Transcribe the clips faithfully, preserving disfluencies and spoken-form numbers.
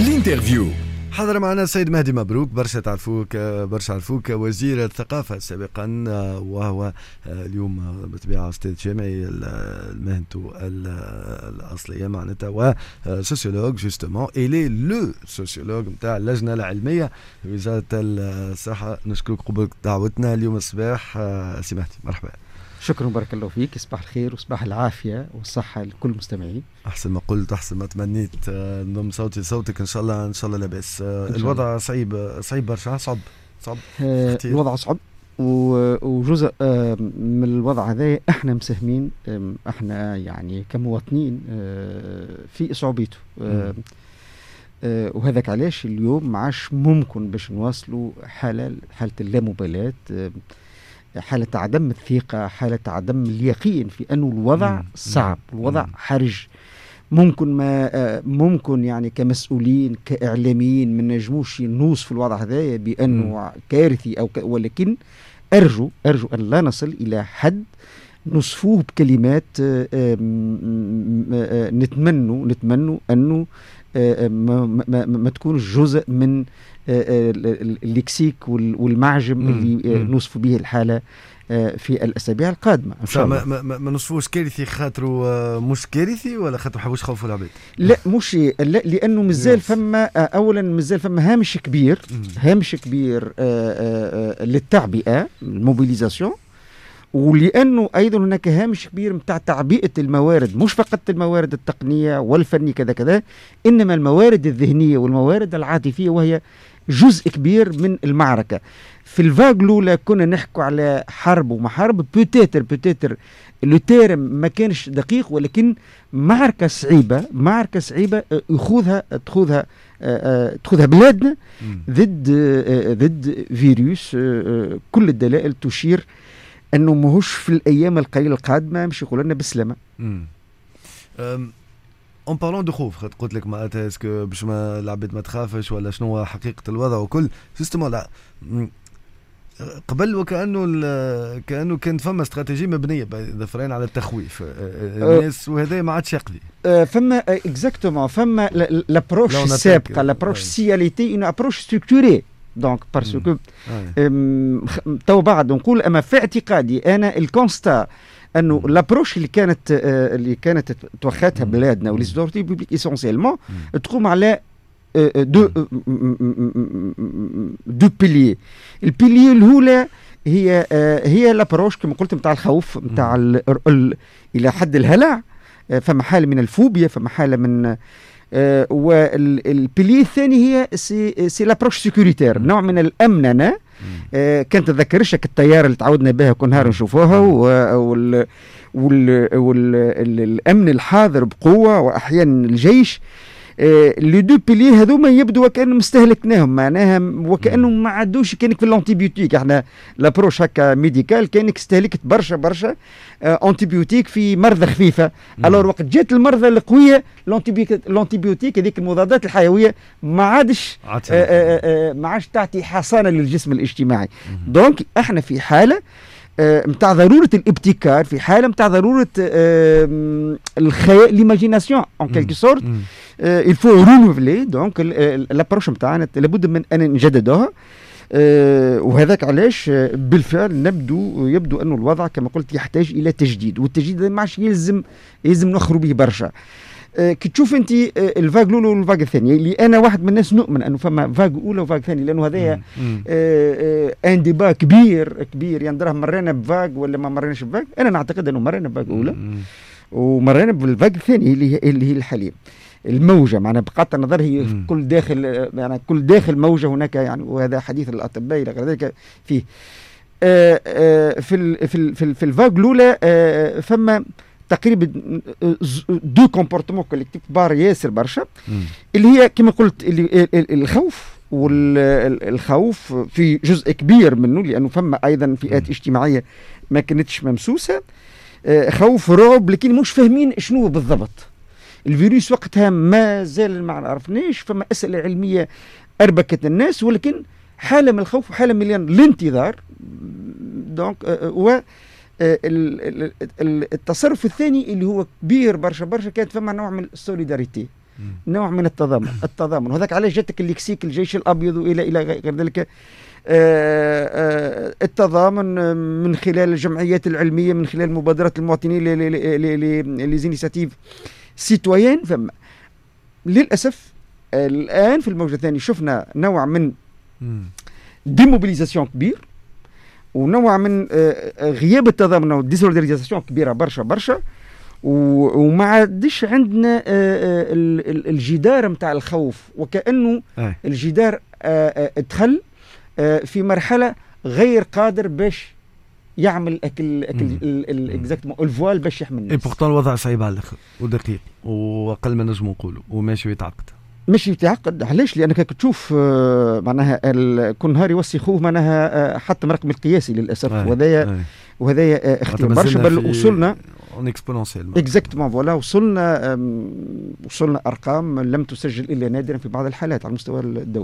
الانترفيو. حضر معنا السيد مهدي مبروك، برشا تعرفوك برشا عرفوك وزير الثقافة سابقا، وهو اليوم بالطبيعة أستاذ جامعي مهنته الأصلية معناتها وسوسيولوج جوستومون إلي لو سوسيولوج نتاع اللجنة العلمية وزارة الصحة. نشكرك قبل دعوتنا اليوم الصباح سي مهدي، مرحبا. شكرا بارك الله فيك، صباح الخير وصباح العافية والصحة لكل المستمعين. أحسن ما قلت أحسن ما تمنيت، نضم صوتي صوتك إن شاء الله إن شاء الله لاباس. الوضع صعيب صعيب برشا، صعب صعب آه الوضع صعب، وجزء آه من الوضع هذا احنا مساهمين، آه احنا يعني كمواطنين آه في صعوبته، آه آه وهذاك علاش اليوم ما عادش ممكن باش نواصلوا حالة حالة اللامبالاة، آه حالة عدم الثقة، حالة عدم اليقين في أنه الوضع صعب، الوضع حرج. ممكن ما ممكن يعني كمسؤولين كإعلاميين من نجموش نوصف الوضع هذا بأنه كارثي أو ك... ولكن أرجو أرجو أن لا نصل إلى حد نصفوه بكلمات نتمنوا نتمنوا أنه ما, ما, ما تكون جزء من الليكسيك والمعجم اللي نوصف به الحالة في الأسابيع القادمة إن شاء الله. ما, ما, ما نوصفوش كارثي خاطروا مش كارثي ولا خاطروا حبوش خوفوا العباد؟ لا مش لا، لأنه مازال فما أولا مازال فما هامش كبير هامش كبير للتعبئة الموبيليزاسيون، ولأنه أيضا هناك هامش كبير متاع تعبئة الموارد، مش فقط الموارد التقنية والفنية كذا كذا، إنما الموارد الذهنية والموارد العاطفية، وهي جزء كبير من المعركة. في الفاغ الأولى كنا نحكوا على حرب وما حرب، بوتيتر بوتيتر لو تيرم ما كانش دقيق، ولكن معركة صعيبة معركة صعيبة يخوضها تخوضها تخوضها بلادنا ضد ضد فيروس كل الدلائل تشير انه ماهوش في الايام القليله القادمه مش يقول لنا بسلامه. اون بارلون دو خوف، قلت لك معناتها اسكو باش ما العباد ما تخافش ولا شنو هو حقيقه الوضع وكل جوستومون. لا قبل وكانه كانه كانت فما استراتيجيه مبنيه ظفرين على التخويف الناس، وهذا ما عادش يقضي. فما اكزاكتومون فما لابروش السابقه، لابروش سياليتي اون ابروش ستركتوري. دونك باسكو تو بعد نقول، اما في اعتقادي انا الكونستا انه لابروش اللي كانت آه اللي كانت توخاتها بلادنا وليزورتي بوبليك اسونسيلمون تقوم على آه دو دو بيليي. البيليي الاولى هي آه هي لابروش كما قلت نتاع الخوف، نتاع الى حد الهلع، آه فما حاله من الفوبيا، فما حاله من آه والبيلي الثاني هي سي سي لابروش سيكوريتير، نوع من الامننه. آه كانت تذكرش الطياره اللي تعودنا بها كل نهار نشوفوها، وال والامن الحاضر بقوه، واحيانا الجيش. آه لي دو بيلي هذوما يبدو وكانهم استهلكناهم، معناها وكانهم ما عادوش. كانك في الانتيبيوتيك احنا لابروش هكا ميديكال كانك استهلكت برشا برشا آه انتيبيوتيك في مرضى خفيفه. الور وقت جات المرضى القويه الانتيبيوتيك هذيك المضادات الحيويه ما عادش آه آه آه ما عادش تعطي حصانه للجسم الاجتماعي. دونك احنا في حاله متاع ضروره الابتكار، في حاله متاع ضروره الخيال، ليماجيناسيون ان كيلكو سورت. il faut renouveler donc l'approche نتاعنا لابد من ان نجددوها. أه وهذاك علاش بالفعل نبدو يبدو انه الوضع كما قلت يحتاج الى تجديد، والتجديد ما عادش يلزم يلزم نخروا به برشا. أه كي تشوف انت الفاغ الاولى والفاغ الثانيه، اللي انا واحد من الناس نؤمن انه فما فاغ اولى وفاغ ثانيه، لانه هذايا أه ان ديبا كبير كبير يعني دراه مرينا بفاغ ولا ما مريناش بفاغ. انا نعتقد انه مرينا بفاغ اولى ومرينا بالفاغ الثانيه اللي هي اللي هي الحاليه الموجة. معنا بقطع النظر هي في كل داخل يعني كل داخل موجة هناك يعني، وهذا حديث الأطباء إلى غير ذلك. فيه آآ آآ في ال في ال في, ال في الفاغ الأولى فما تقريبا دو كومبورتمون كوليكتيف بار ياسر برشا، اللي هي كما قلت اللي الخوف، والخوف في جزء كبير منه لأنه فما أيضا فئات اجتماعية ما كانتش ممسوسة، خوف رعب، لكن مش فاهمين شنو بالضبط الفيروس وقتها. ما زال ما عرفناش، فما أسئلة علمية أربكت الناس، ولكن حالة من الخوف وحالة من الانتظار. دونك و التصرف الثاني اللي هو كبير برشا برشا، كانت فما نوع من السوليداريتي. نوع من التضامن التضامن وهذاك علاش جاتك المكسيك الجيش الابيض والى الى غير ذلك. آآ آآ التضامن من خلال الجمعيات العلميه، من خلال مبادرات المواطنين لي زينيسياتيف سيتويان. فما للاسف الان في الموجه الثانيه شفنا نوع من ديموبيليزاسيون كبير ونوع من غياب التضامن وديسوليداريزاسيون كبيره برشا برشا، وما عادش عندنا الجدار متاع الخوف، وكأنه الجدار ادخل في مرحلة غير قادر باش يعمل اكل اكل الاكزاكتومون الفوال باش يحمل الناس. اي بورتون الوضع صعيب على الاخر ودقيق واقل ما نجموا نقولوا وماشي يتعقد. ماشي يتعقد علاش؟ لانك كتشوف معناها كل نهار يوسخوه معناها حتى مرقم القياسي للاسف، وهذايا وهذايا اختيار برشا. بل وصلنا اون اكسبونونسيل اكزاكتومون فوالا وصلنا وصلنا ارقام لم تسجل الا نادرا في بعض الحالات على المستوى الدولي.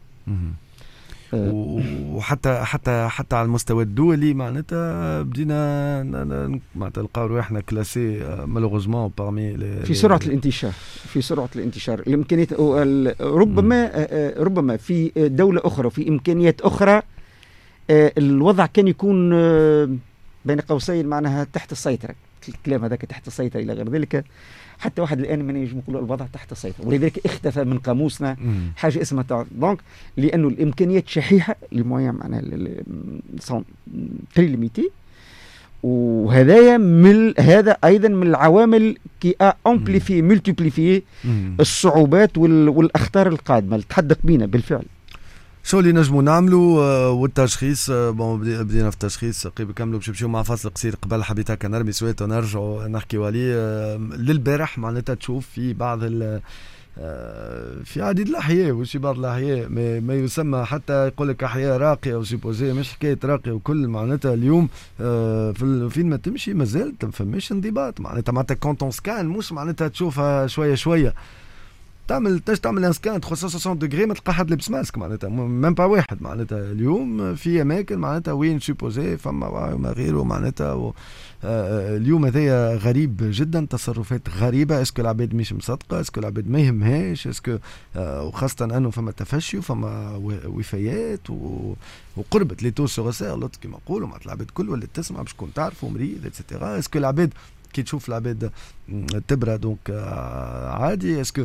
وحتى حتى حتى على المستوى الدولي معناتها بدينا معناتها نلقاو روحنا كلاسي مالوغوزمون بارمي في سرعه الانتشار في سرعه الانتشار الامكانيات ربما ربما في دوله اخرى في امكانيات اخرى الوضع كان يكون بين قوسين معناها تحت السيطره. الكلام هذاك تحت السيطره الى غير ذلك، حتى واحد الان ما ينجم يقول الوضع تحت السيطره، ولذلك اختفى من قاموسنا حاجه اسمها دونك، لانه الامكانيات شحيحه لي مويان معناها سون تري ليميتي. وهذايا من هذا ايضا من العوامل كي ا امبليفي ملتيبليفي الصعوبات والاخطار القادمه اللي تحدق بينا بالفعل. شو اللي نجموا نعملوا والتشخيص؟ بون بدينا في التشخيص قريب كاملوا باش نمشيو مع فاصل قصير. قبل حبيت هكا نرمي سويت ونرجعوا نحكيوا عليه للبارح. معناتها تشوف في بعض ال في عديد الاحياء وشي بعض الاحياء ما, ما يسمى حتى يقول لك احياء راقيه وسيبوزي، مش حكايه راقيه وكل. معناتها اليوم في فين ما تمشي مازال ما فماش انضباط. معناتها معناتها كونتون سكان مش معناتها تشوفها شويه شويه تعمل تاش تعمل ان سكان ثلاثمية وستين دغري ما تلقى حد لابس ماسك. معناتها ميم با واحد. معناتها اليوم في اماكن معناتها وين سوبوزي فما ما غيره. معناتها و... آه اليوم هذايا غريب جدا، تصرفات غريبه. اسكو العباد مش مصدقه؟ اسكو العباد ما يهمهاش؟ اسكو آه وخاصه انه فما تفشي وفما وفيات و... وقربت لي تو سوغسير لوط كيما نقولوا. معناتها العباد كل ولا تسمع باش تكون تعرفوا مريض اتسيتيرا. اسكو العباد كي تشوف العباد تبرى دونك عادي؟ اسكو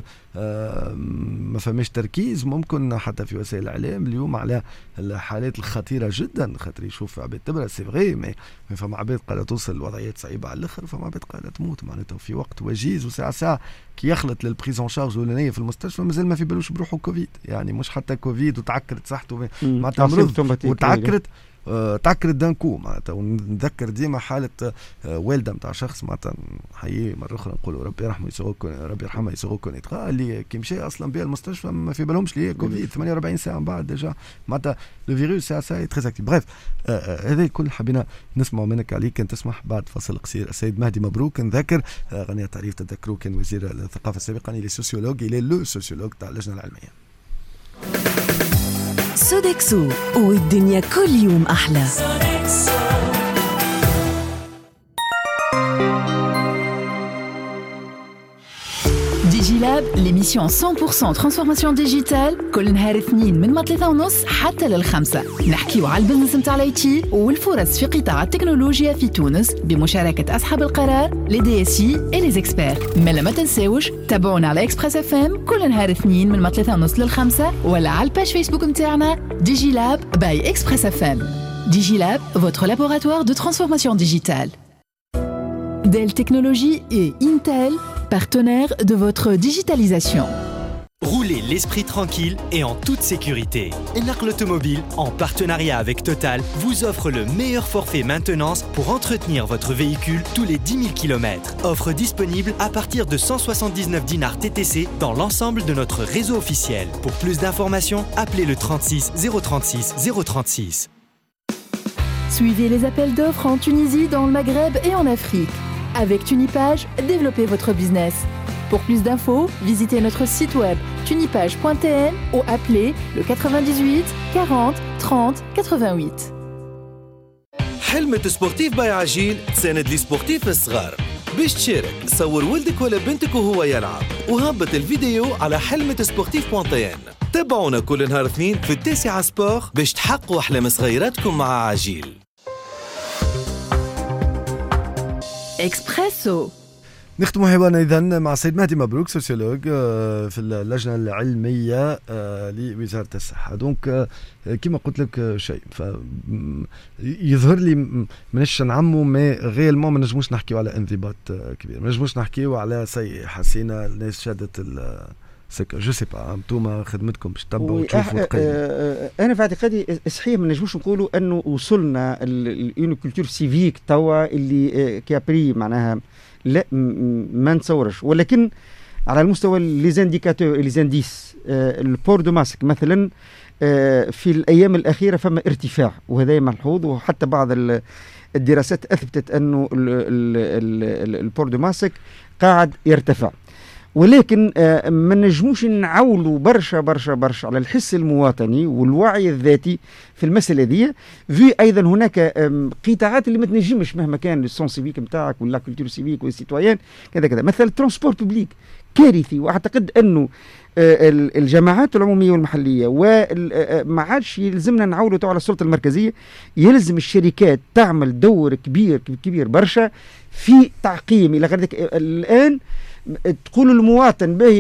ما فماش تركيز؟ ممكن حتى في وسائل الاعلام اليوم على الحالات الخطيره جدا، خاطر يشوف عباد تبرى سي فغي، مي فما عباد قاعده توصل الوضعيات صعيبه على الاخر، فما عباد قاعده تموت. معناتها في وقت وجيز وساعه ساعه كي يخلط للبريزون شارج الاولانيه في المستشفى مازال ما في بالوش بروحه كوفيد. يعني مش حتى كوفيد وتعكرت صحته معناتها مرض وتعكرت تعكرت دانكو. معناتها ونذكر ديما حاله والده نتاع شخص معناتها حييه مره اخرى نقولوا ربي يرحمه يسوقكم ربي يرحمه يسوقكم يتقال اللي كي مشى اصلا بها المستشفى ما في بالهمش ليه كوفيد ثمانية وأربعين ساعه من بعد ديجا. معناتها لو فيروس ساعه ساعه تري اكتيف. بريف هذا الكل حبينا نسمعوا منك عليك. كان تسمح بعد فصل قصير. السيد مهدي مبروك نذكر غنية تعريف تذكروا كان وزير الثقافه سابقا، الى سوسيولوج الى لو سوسيولوج تاع اللجنه العلميه. سودكسو والدنيا كل يوم أحلى. ديجيلاب l'émission cent pour cent transformation digitale كل نهار اثنين من ثلاثة ونص حتى للخمسة. نحكيو على البزنس متاع الايتي والفرص في قطاع التكنولوجيا في تونس بمشاركة أصحاب القرار لي دي اس اي اي لي زيكسبير. مالا ما تنساوش تابعونا على اكسبريس اف ام كل نهار اثنين من ثلاثة ونص للخمسة، ولا على الباج فيسبوك متاعنا ديجيلاب باي اكسبريس اف ام. ديجيلاب votre laboratoire de transformation digitale. Dell Technologies et Intel, partenaires de votre digitalisation. Roulez l'esprit tranquille et en toute sécurité. Enarc Automobile, en partenariat avec Total, vous offre le meilleur forfait maintenance pour entretenir votre véhicule tous les dix mille kilomètres. Offre disponible à partir de cent soixante-dix-neuf dinars T T C dans l'ensemble de notre réseau officiel. Pour plus d'informations, appelez le trente-six zéro trente-six zéro trente-six. Suivez les appels d'offres en Tunisie, dans le Maghreb et en Afrique. Avec Tunipage, développez votre business. Pour plus d'infos, visitez notre site web tunipage point t n ou appelez le quatre-vingt-dix-huit quarante trente quatre-vingt-huit. حلمة سبورتيف باي عجيل تساند لي سبورتيف الصغار. باش تشارك صور ولدك ولا بنتك وهو يلعب وهبط الفيديو على حلمة سبورتيف بوان تي ان. تابعونا كل نهار اثنين في التاسعة سبور باش تحققوا أحلام صغيراتكم مع عجيل. إكسبريسو. نختم حوارنا إذن مع السيد مهدي مبروك، سوسيولوج في اللجنة العلمية لوزارة الصحة. دونك كما قلت لك شيء يظهر لي منش نعمو مي غيالمون ما نجموش نحكيو على انضباط كبير، ما نجموش نحكيو على سي حسينا الناس شادت سكة جو سي با. انتوما خدمتكم باش تتبعوا وتشوفوا تقيموا. انا في اعتقادي صحيح ما نجموش نقولوا انه وصلنا اون كولتور سيفيك توا اللي كابري معناها لا ما نتصورش، ولكن على المستوى لي زانديكاتور لي زانديس البور دو ماسك مثلا في الايام الاخيره فما ارتفاع وهذا ملحوظ، وحتى بعض الدراسات اثبتت انه البور دو ماسك قاعد يرتفع. ولكن ما نجموش نعولوا برشا برشا برشا على الحس المواطني والوعي الذاتي في المسألة دي. في أيضا هناك قطاعات اللي ما تنجمش مهما كان السون سيفيك نتاعك ولا كولتور سيفيك والسيتويان كذا كذا. مثلا الترانسبور بوبليك كارثي، واعتقد أنه الجماعات العمومية والمحلية وما عادش يلزمنا نعولوا على السلطة المركزية، يلزم الشركات تعمل دور كبير كبير برشا في تعقيم. إلى غير ذلك الآن تقول المواطن باهي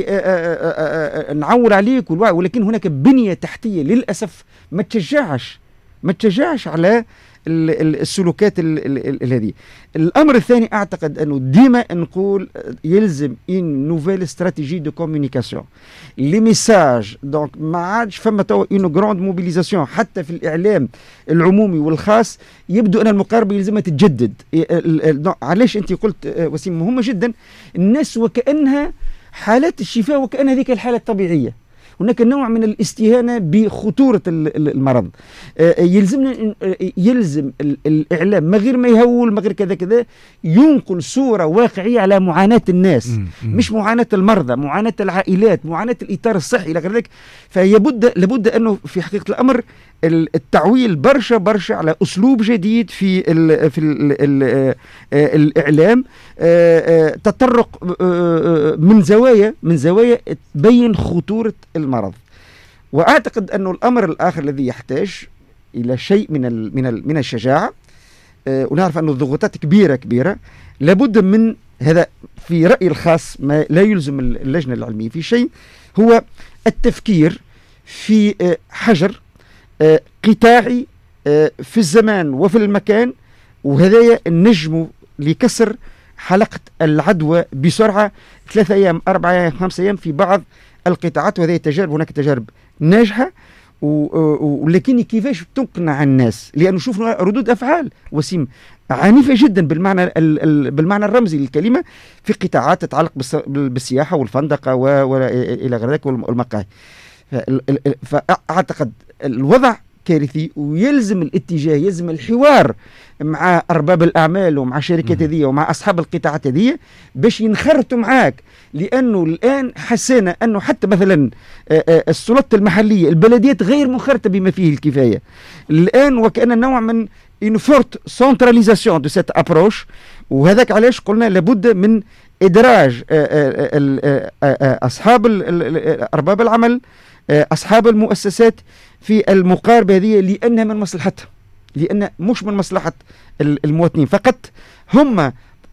نعول عليك والوعي، ولكن هناك بنية تحتية للأسف ما تشجعش ما تشجعش على السلوكات هذه. الأمر الثاني أعتقد أنه ديما نقول يلزم إن نوفيل استراتيجي دو كوميونيكاسيون لي ميساج. دونك ما عادش فما توا إنه جراند موبيليزاسيون حتى في الإعلام العمومي والخاص، يبدو أن المقاربة يلزمها تتجدد. علاش أنت قلت وسيم مهمة جدا، الناس وكأنها حالات الشفاء وكأنها ذيك الحالة الطبيعية. هناك نوع من الاستهانة بخطورة المرض. يلزمنا يلزم الإعلام ما غير ما يهول ما غير كذا كذا ينقل صورة واقعية على معاناة الناس، مش معاناة المرضى، معاناة العائلات، معاناة الإطار الصحي إلى غير ذلك. فيبد لابد أنه في حقيقة الأمر التعويل برشا برشا على أسلوب جديد في ال في ال ال الإعلام، تطرق من زوايا من زوايا تبين خطورة المرض. وأعتقد أنه الأمر الآخر الذي يحتاج إلى شيء من ال من ال من الشجاعة، ونعرف أن الضغوطات كبيرة كبيرة، لابد من هذا في رأيي الخاص ما لا يلزم اللجنة العلمية في شيء، هو التفكير في حجر قطاعي في الزمان وفي المكان، وهذا النجم لكسر حلقة العدوى بسرعة ثلاثة أيام أربعة أيام خمسة أيام في بعض القطاعات. وهذه تجارب، هناك تجارب ناجحة، ولكن كيفاش تقنع الناس؟ لأنه شوفنا ردود أفعال وسيم عنيفة جدا بالمعنى بالمعنى الرمزي للكلمة في قطاعات تتعلق بالسياحة والفندقة وإلى غير ذلك والمقاهي. فأعتقد الوضع كارثي، ويلزم الاتجاه، يلزم الحوار مع أرباب الأعمال ومع شركات هذه ومع أصحاب القطاعات هذه باش ينخرطوا معاك. لأنه الآن حسينا أنه حتى مثلا السلطات المحلية البلديات غير منخرطة بما فيه الكفاية الآن، وكأن نوع من une forte centralisation de cette approche. وهذاك علاش قلنا لابد من إدراج أصحاب أرباب العمل، أصحاب المؤسسات في المقاربة هذه، لأنها من مصلحتها، لأن مش من مصلحة المواطنين فقط. هم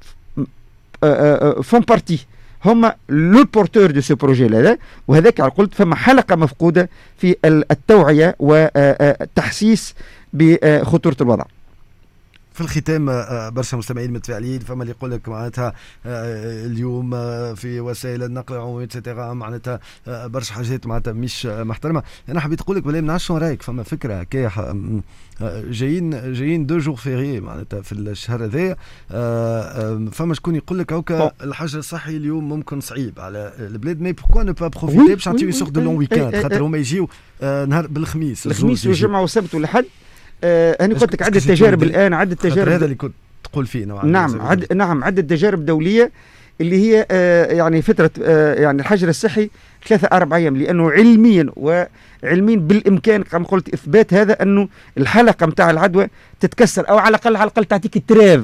فون بارتي، هم لو بورتور دو سو بروجي هذا. وهذاك قلت فما حلقة مفقودة في التوعية والتحسيس بخطورة الوضع. في الختام برشا مستمعين متفاعلين، فما اللي يقول لك معناتها اليوم في وسائل النقل العمومي اتسيتيرا معناتها برشا حاجات معناتها مش محترمه. انا حبيت نقول لك بلا ما نعرفش شنو رايك، فما فكره هكايا جايين جايين دو جور فيري معناتها في الشهر هذايا، فما شكون يقول لك هكا الحجر الصحي اليوم ممكن صعيب على البلاد، مي بوركوا نو با بروفيتي باش نعطيو سوغ دو لون ويكاند، خاطر هما يجيو نهار بالخميس الخميس والجمعه والسبت والحد. آه أنا قلت لك عدة تجارب الآن، عدة تجارب هذا اللي كنت تقول فيه نوعا. نعم عد نعم عدة تجارب دولية اللي هي آه يعني فترة آه يعني الحجر الصحي ثلاثة أربع أيام، لأنه علميا وعلميا بالإمكان كما قلت إثبات هذا أنه الحلقة متاع العدوى تتكسر، أو على الأقل على الأقل تعطيك التراف.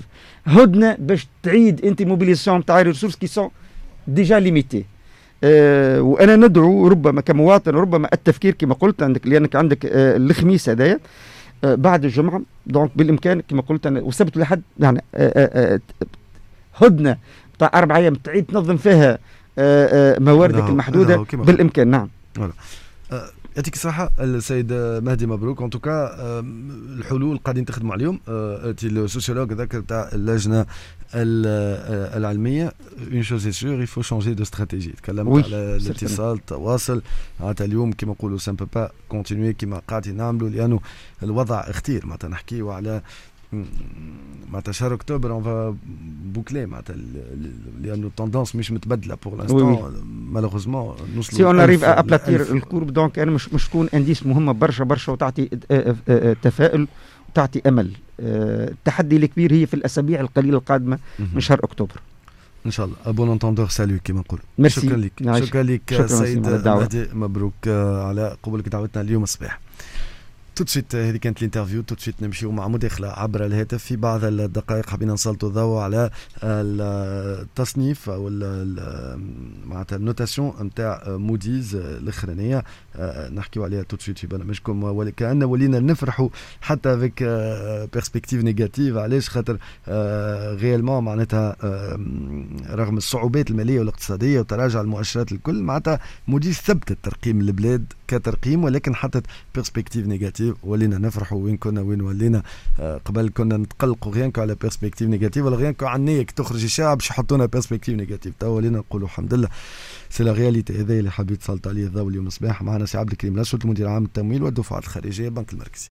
هدنه باش تعيد انت موبيليزاسيون تاع ريسورس كي سون ديجا ليميتي. أه وانا ندعو ربما كمواطن ربما التفكير كما قلت عندك، لانك عندك أه الخميس هذايا أه بعد الجمعه، دونك بالامكان كما قلت انا وسبت لحد يعني أه أه هدنه تاع اربع ايام تعيد تنظم فيها أه أه مواردك المحدوده بالامكان. نعم. أه يعطيك الصحة السيد مهدي مبروك. ان توكا الحلول قاعدين تخدموا عليهم. انت السوسيولوج ذاك تاع اللجنة العلمية، اون شوز سي سور يفو شونجي دو استراتيجي. تكلمت على الاتصال التواصل معناتها اليوم كيما نقولوا سان بو با كونتينيو كيما قاعدين نعملوا، لانه الوضع اختير. معناتها نحكيوا على معناتها شهر اكتوبر اون فا بوكلي معناتها لانه التوندونس مش متبدله بور لانستون مالوغوزمون. نوصلوا سي اون اريف ابلاتير الكورب، دونك انا مش مش تكون انديس مهمه برشا برشا وتعطي تفاؤل وتعطي امل. التحدي الكبير هي في الاسابيع القليله القادمه من شهر اكتوبر ان شاء الله. بون انتوندور سالو كيما نقول. شكرا لك شكرا لك سيد مهدي مبروك على قبولك دعوتنا اليوم الصباح. تو سويت هذه كانت الانترفيو. تو سويت نمشيو مع مداخله عبر الهاتف. في بعض الدقائق حبينا نسلطوا الضوء على التصنيف او معناتها النوتاسيون نتاع موديز الاخرانيه، نحكيو عليها تو سويت في برنامجكم. وكأن ولينا نفرحوا حتى افيك بيرسبكتيف نيجاتيف. علاش؟ خاطر غيالمون معناتها رغم الصعوبات الماليه والاقتصاديه وتراجع المؤشرات الكل، معناتها موديز ثبتت ترقيم البلاد كترقيم، ولكن حطت بيرسبكتيف نيجاتيف. ولينا نفرحوا. وين كنا وين ولينا؟ آه قبل كنا نتقلقوا غيانكو على بيرسبكتيف نيجاتيف، ولا غيانكو على النية كي تخرج الشعب باش يحطونا بيرسبكتيف نيجاتيف. تو ولينا نقولوا الحمد لله. سي لا رياليتي. هذا اللي حبيت سلط عليه الضوء اليوم الصباح. معنا سي عبد الكريم الاسود المدير العام التمويل والدفعات الخارجيه بنك المركزي.